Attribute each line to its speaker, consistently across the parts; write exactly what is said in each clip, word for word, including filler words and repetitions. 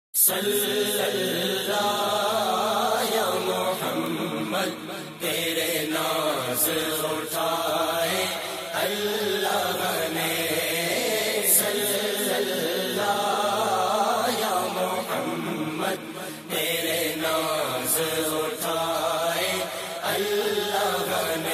Speaker 1: صلی اللہ یا محمد تیرے ناز اٹھائے اللہ نے، صلی اللہ یا محمد تیرے ناز اٹھائے اللہ نے۔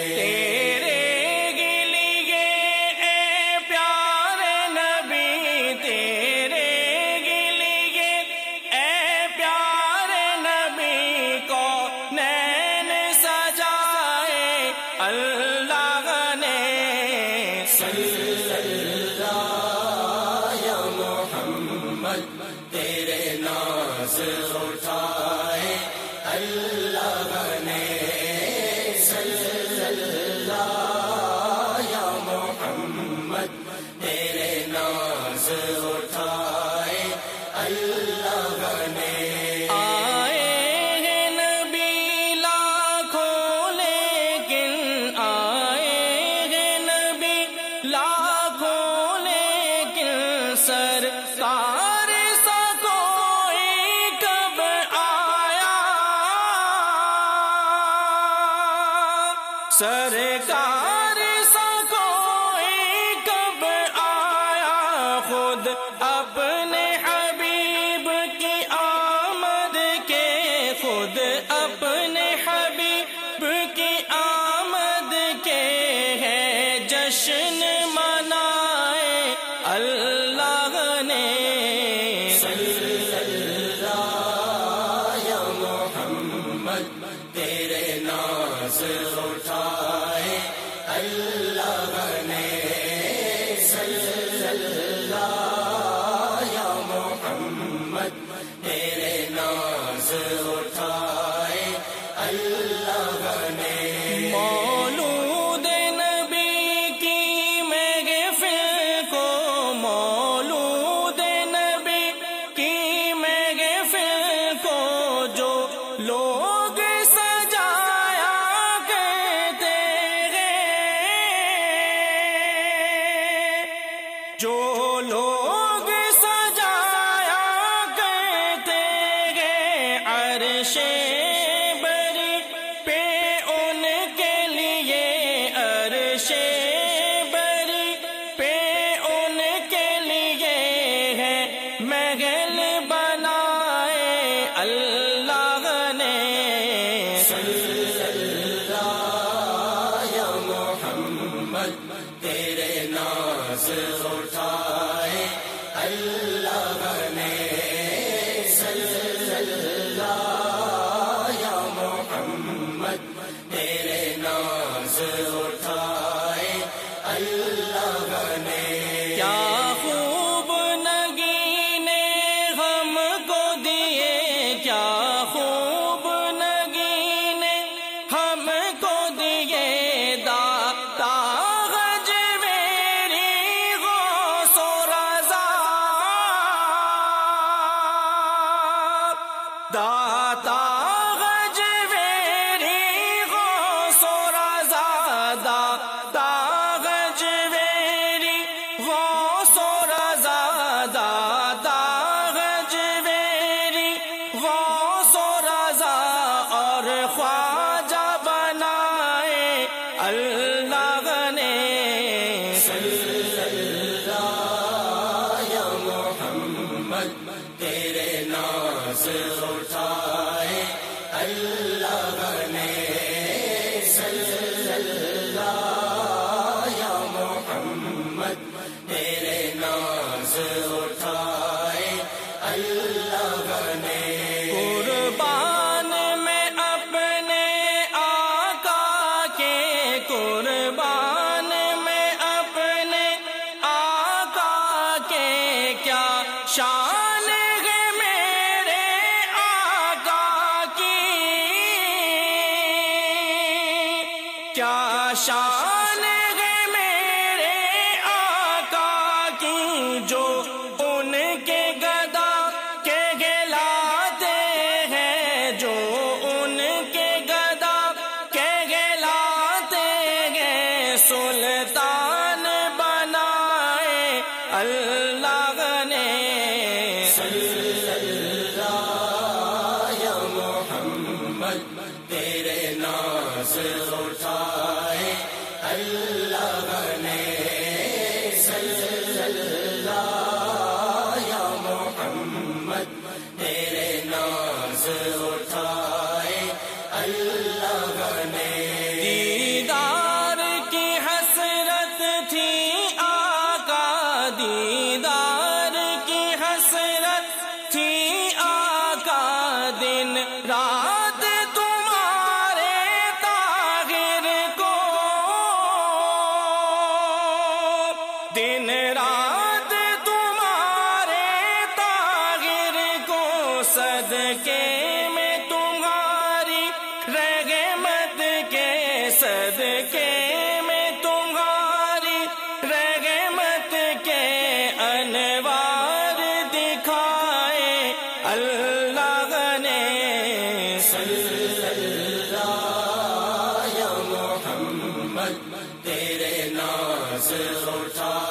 Speaker 1: تیرے ناز اٹھائے اللہ نے، صلی اللہ یا محمد تیرے ناز اٹھائے اللہ نے۔
Speaker 2: آئے ہیں نبی لاکھوں لیکن آئے ہیں نبی لاکھوں لیکن سرکار سرکار سا کوئی کب آیا، خود اپنے حبیب کی آمد کے، خود اپنے حبیب کی آمد کے ہے جشن منائے اللہ نے،
Speaker 1: صلی اللہ یا محمد تیرے ناز اٹھائے اللہ نے، صلی اللہ یا محمد تیرے ناز اٹھائے اللہ نے۔
Speaker 2: مولود نبی کی محفل کو، مولود نبی کی محفل کو جو لوگ سجایا کرتے ہیں، جو لوگ سجایا کرتے ہیں، عرش بری پہ ان کے لیے، عرش بری پہ ان کے لیے ہے محل بنائے اللہ نے،
Speaker 1: صلی اللہ یا محمد تیرے ناز اٹھائے اللہ نے، صلی اللہ یا محمد تیرے ناز اٹھائے اللہ نے۔
Speaker 2: کیا خوب نگینے ہم کو دیے، کیا خوب نگینے ہم کو دیے، داتا غجویری غوث و رضا، داتا غجویری غوث و رضا، داتا غجویری غوث و رضا، داتا غجویری غوث و رضا، اور خواجہ بنائے اللہ نے،
Speaker 1: صلی اللہ یا محمد تیرے ناز اٹھائے اللہ نے، صلی اللہ یا محمد تیرے ناز اٹھائے اللہ نے۔
Speaker 2: قربان میں اپنے آقا کے، قربان میں اپنے آقا کے، کیا شان ہے میرے آقا کی، کیا شان ہے میرے آقا کی، جو ان کے گدا کے گلاتے ہیں، جو ان کے گدا کے گلاتے ہیں، سلطان بنائے اللہ نے،
Speaker 1: صلی
Speaker 2: صدقے میں تمہاری رحمت کے صدقے میں تمہاری رحمت کے انوار دکھائے اللہ نے
Speaker 1: صلی اللہ یا محمد تیرے ناز اٹھا